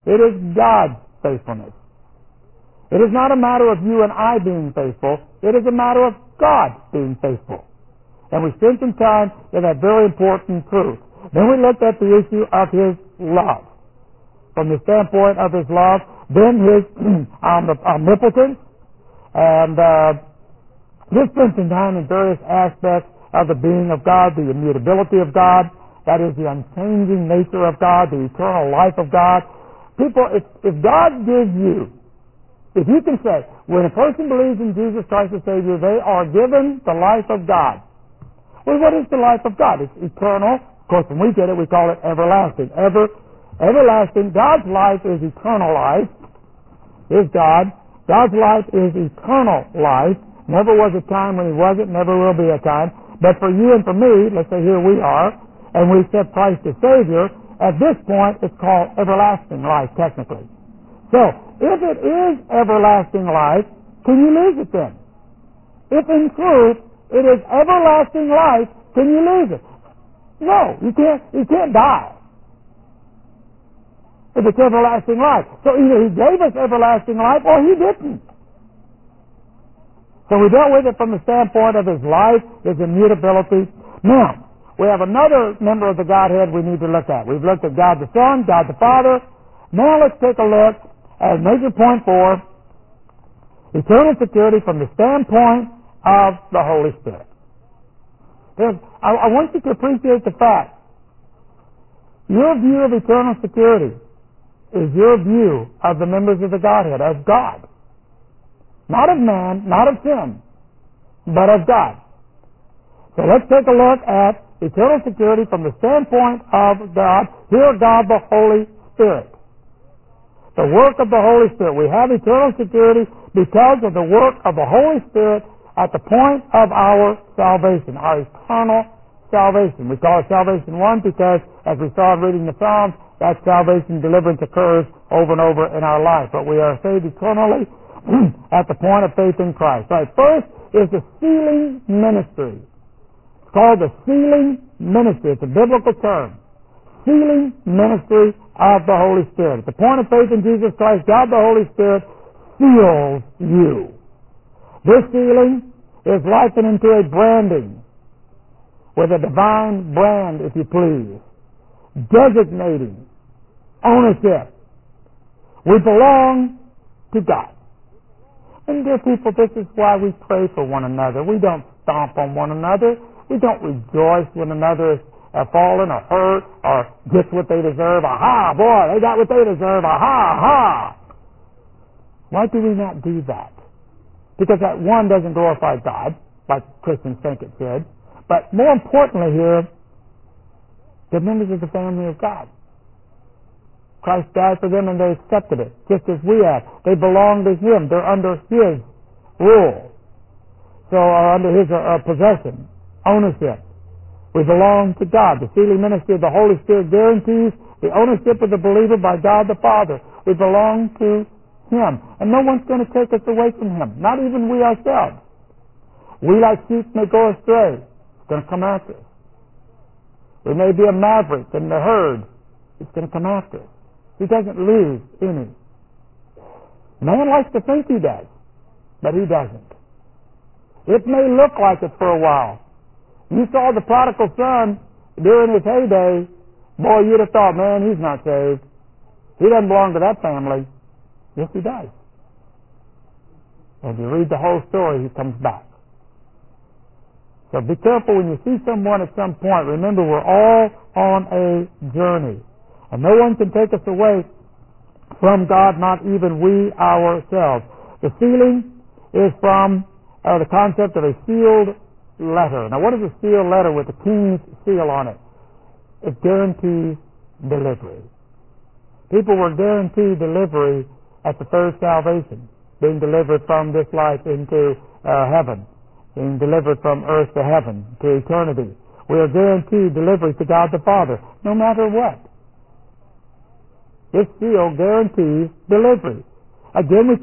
It is God's faithfulness. It is not a matter of you and I being faithful. It is a matter of God being faithful. And we spent some time in that very important truth. Then we looked at the issue of His love. From the standpoint of His love, then His omnipotence, and just spent some time in various aspects of the being of God, the immutability of God, that is the unchanging nature of God, the eternal life of God. People, if God gives you, if you can say, when a person believes in Jesus Christ as Savior, they are given the life of God. Well, what is the life of God? It's eternal. Of course, when we get it, we call it everlasting. Everlasting. God's life is eternal life. Is God. God's life is eternal life. Never was a time when He wasn't, never will be a time. But for you and for me, let's say here we are, and we accept Christ as Savior, at this point it's called everlasting life, technically. So, if it is everlasting life, can you lose it then? If in truth it is everlasting life, can you lose it? No, you can't die if it's everlasting life. So either He gave us everlasting life or He didn't. So we dealt with it from the standpoint of His life, His immutability. Now, we have another member of the Godhead we need to look at. We've looked at God the Son, God the Father. Now let's take a look at major point 4, eternal security from the standpoint of the Holy Spirit. I want you to appreciate the fact your view of eternal security is your view of the members of the Godhead, of God. Not of man, not of sin, but of God. So let's take a look at eternal security from the standpoint of God. Here, God the Holy Spirit. The work of the Holy Spirit. We have eternal security because of the work of the Holy Spirit at the point of our salvation, our eternal salvation. We call it Salvation 1 because, as we saw in reading the Psalms, that salvation deliverance occurs over and over in our life. But we are saved eternally at the point of faith in Christ. Right. First is the sealing ministry. It's called the sealing ministry. It's a biblical term. Sealing ministry of the Holy Spirit. At the point of faith in Jesus Christ, God the Holy Spirit seals you. This sealing is likened into a branding with a divine brand, if you please, designating ownership. We belong to God. And dear people, this is why we pray for one another. We don't stomp on one another. We don't rejoice when another is fallen or hurt or gets what they deserve. Aha, boy, they got what they deserve. Aha, aha. Why do we not do that? Because that one doesn't glorify God, like Christians think it should. But more importantly here, they're members of the family of God. Christ died for them and they accepted it, just as we have. They belong to Him. They're under His rule. So, or under His possession, ownership. We belong to God. The sealing ministry of the Holy Spirit guarantees the ownership of the believer by God the Father. We belong to Him. And no one's going to take us away from Him. Not even we ourselves. We like sheep may go astray. It's going to come after us. We may be a maverick in the herd. It's going to come after us. He doesn't lose any. Man likes to think he does, but he doesn't. It may look like it for a while. You saw the prodigal son during his heyday, boy, you'd have thought, man, he's not saved. He doesn't belong to that family. Yes, he does. If you read the whole story, he comes back. So be careful when you see someone at some point. Remember, we're all on a journey. And no one can take us away from God, not even we ourselves. The sealing is from the concept of a sealed letter. Now, what is a sealed letter with the king's seal on it? It guarantees delivery. People were guaranteed delivery at the third salvation, being delivered from this life into heaven, being delivered from earth to heaven, to eternity. We are guaranteed delivery to God the Father, no matter what. This seal guarantees delivery. Again, we